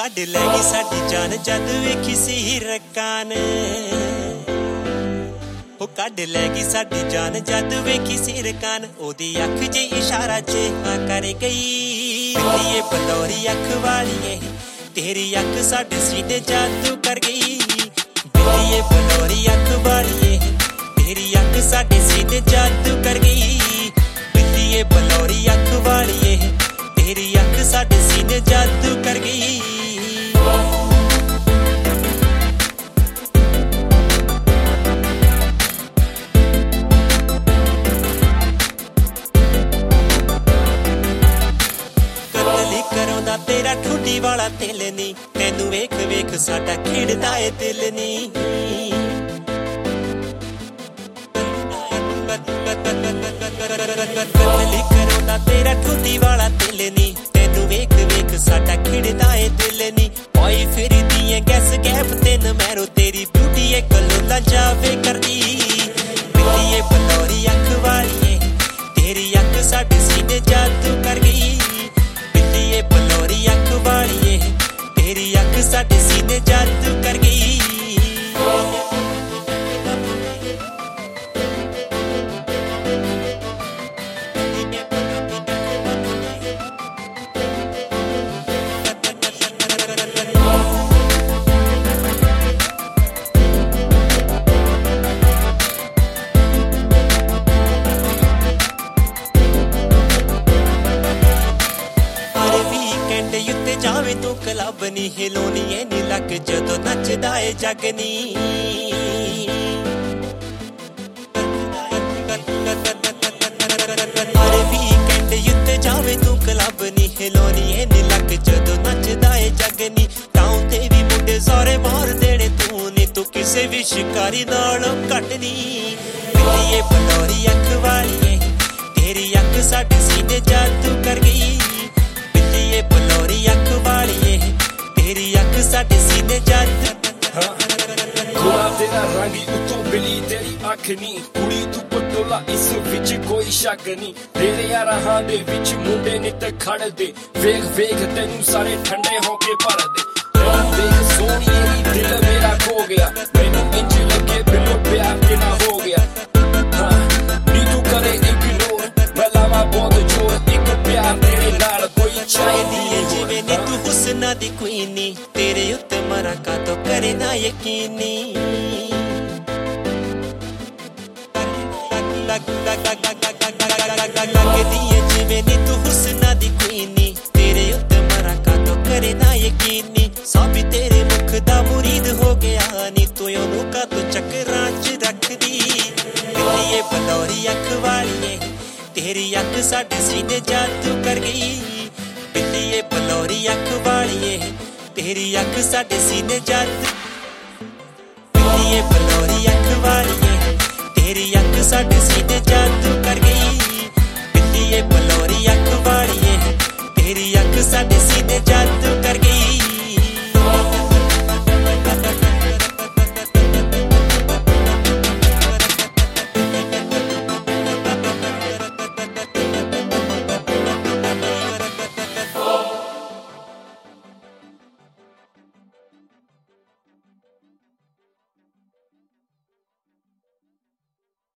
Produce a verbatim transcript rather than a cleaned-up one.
ਕੱਢ ਲੈ ਗਈ ਸਾਡੀ ਜਾਨ ਜਦ ਵੇਖੀ ਸੀ ਰਕਾਂ ਨੇ ਉਹ ਕੱਢ ਲੈ ਗਈ ਸਾਡੀ ਜਾਨ ਜਦ ਵੇਖੀ ਸੀ ਰਕਾਂ ਉਹਦੀ ਅੱਖ ਜੇ ਇਸ਼ਾਰਾ ਜਿਹਾ ਕਰ ਗਈ ਬਿੱਲੀਏ ਬਲੌਰੀ ਅੱਖ ਵਾਲੀਏ ਤੇਰੀ ਅੱਖ ਸਾਡੇ ਸੀਨੇ ਜਾਦੂ ਕਰ ਗਈ ਬਿੱਲੀਏ ਬਲੌਰੀ ਅੱਖ ਵਾਲੀਏ ਤੇਰੀ ਅੱਖ ਸਾਡੇ ਸੀਨੇ ਜਾਦੂ ਕਰ ਗਈ ਬਿੱਲੀਏ ਬਲੌਰੀ ਅੱਖ ਵਾਲੀਏ ਤੇਰੀ ਅੱਖ ਸਾਡੇ ਸੀਨੇ ਜਾਦੂ ਕਰ ਗਈ ਕਰਾਉਂਦਾ ਤੇਰਾ ਠੁੱਡੀ ਵਾਲਾ ਦਿਲ ਨੀ ਤੈਨੂੰ ਵੇਖ ਵੇਖ ਸਾਡਾ ਖੇਡਦਾ ਏ ਦਿਲ ਨੀ ਕਰਾਉਂਦਾ ਤੇਰਾ ਠੁੱਡੀ ਵਾਲਾ ਦਿਲ ਨੀ ਤੈਨੂੰ ਵੇਖ ਵੇਖ ਸਾਡਾ ਖੇਡਦਾ ਏ ਦਿਲ ਨੀ ਓਏ ਫਿਰਦੀ ਏ ਗੈਸ ਗੈਪ ਤੈਨੂੰ ਮੈਰੋ ਤੇਰੀ ਬਿਊਟੀ ਏ ਕਲੋਲਾ ਜਾਵੇ ਕਰਦੀ ਬਿੱਲੀਏ ਬਲੌਰੀ ਅੱਖ ਵਾਲੀਏ ਤੇਰੀ ਅੱਖ ਸਾਡੇ ਸੀਨੇ ਜਾਦੂ ਕਰ ਗਈ ਬਿੱਲੀਏ ਬਲੌਰੀ ਅੱਖ ਵਾਲੀਏ ਤੇਰੀ ਅੱਖ ਸਾਡੇ ਸੀਨੇ ਜਾਦੂ ਕਰ ਗਈ ਜਾਵੇਂ ਤੂੰ ਕਲੱਬ ਨੀ ਹਿਲੋਨੀ ਏ ਨੀ ਲੱਗ ਜਦੋਂ ਨੱਚਦਾ ਏ ਜੱਗ ਨੀ ਹਰ ਵੀਕਐਂਡ ਉੱਤੇ ਜਾਵੇਂ ਤੂੰ ਕਲੱਬ ਨੀ ਹਿਲੋਨੀ ਏ ਨੀ ਲੱਗ ਜਦੋਂ ਨੱਚਦਾ ਏ ਜੱਗ ਨੀ ਟਾਊਨ ਤੇ ਵੀ ਮੁੰਡੇ ਸਾਰੇ ਮਾਰ ਦੇਣੇ ਤੂੰ ਨੀ ਤੂੰ ਕਿਸੇ ਵੀ ਸ਼ਿਕਾਰੀ ਨਾਲੋਂ ਘੱਟ ਨੀ ਬਿੱਲੀਏ ਬਲੌਰੀ ਅੱਖ ਵਾਲੀਏ ਤੇਰੀ ਅੱਖ ਸਾਡੇ ਸੀਨੇ ਜਾਦੂ ਕਰ ਗਈ ਬਿੱਲੀਏ ਬਲੌਰੀ ਅੱਖ ਵਾਲੀਏ ਤੇਰੀ ਅੱਖ ਸਾਡੇ ਸੀਨੇ ਜਾਦੂ ਗੋਰਾ ਤੇਰਾ ਰੰਗ ਉੱਤੋਂ ਬਿੱਲੀ ਤੇਰੀ ਅੱਖ ਨੀ ਕੁੜੀ ਤੂੰ ਪਟੋਲਾ ਇਸ ਵਿੱਚ ਕੋਈ ਸ਼ੱਕ ਨੀ ਤੇਰੇ ਯਾਰਾਂ ਦੇ ਵਿੱਚ ਮੁੰਡੇ ਨਿੱਤ ਖੜਦੇ ਵੇਖ ਵੇਖ ਤੈਨੂੰ ਸਾਰੇ ਠੰਡੇ ਹੋ ਕੇ ਭਰਦੇ ਵੇਖ ਸੋਹਣੀਏ ਦਿਲ ਮੇਰਾ ਖੋ ਗਿਆ ਮੈਨੂੰ ਇੰਜ ਲੱਗੇ ਬਿਲੋ ਪਿਆਰ ਕਿਨਾ ਹੋ ਗਿਆ ਨੀ ਤੂੰ ਕਰੇ ਇਗਨੋਰ ਮੈਂ ਲਾਵਾਂ ਬਹੁਤ ਜ਼ੋਰ ਇੱਕ ਪਿਆਰ ਤੇਰੇ ਨਾਲ ਕੋਈ ਚਾਹੀਦੀ ਏ ਜਿਵੇਂ ਨੀ ਤੂੰ ਹੁਸਨਾ ਦੀ ਕੁਈਨੀ ਤੇਰੇ ਉੱਤੇ ਮਰਾਂ ਕਾਤੋਂ ਕਰੇ ਨਾ ਯਕੀਨੀ ਲੱਗਦੀ ਏ ਜਿਵੇਂ ਨੀ ਤੂੰ ਹੁਸਨਾ ਦੀ ਕੁਈਨੀ ਤੇਰੇ ਉੱਤੇ ਮਰਾਂ ਕਾਤੋਂ ਕਰੇ ਨਾ ਯਕੀਨੀ ਸਭ ਤੇਰੇ ਮੁਖ ਦਾ ਮੁਰੀਦ ਹੋ ਗਿਆ ਨੀ ਤੂੰ ਉਹਨੂੰ ਕਾਤੋਂ ਚੱਕਰਾਂ ਚ ਰੱਖਦੀ ਬਿੱਲੀਏ ਬਲੌਰੀ ਅੱਖ ਵਾਲੀਏ ਤੇਰੀ ਅੱਖ ਸਾਡੇ ਸੀਨੇ ਜਾਦੂ ਕਰ ਗਈ ਬਿੱਲੀਏ ਬਲੌਰੀ ਅੱਖ ਵਾਲੀਏ ਤੇਰੀ ਅੱਖ ਸਾਡੇ ਸੀਨੇ ਜਾਦੂ ਬਿੱਲੀਏ ਬਲੌਰੀ ਅੱਖ ਵਾਲੀਏ ਤੇਰੀ ਅੱਖ ਸਾਡੇ ਸੀਨੇ ਜਾਦੂ ਕਰ ਗਈ ਬਿੱਲੀਏ ਬਲੌਰੀ ਅੱਖ ਵਾਲੀਏ ਤੇਰੀ ਅੱਖ ਸਾਡੇ ਸੀਨੇ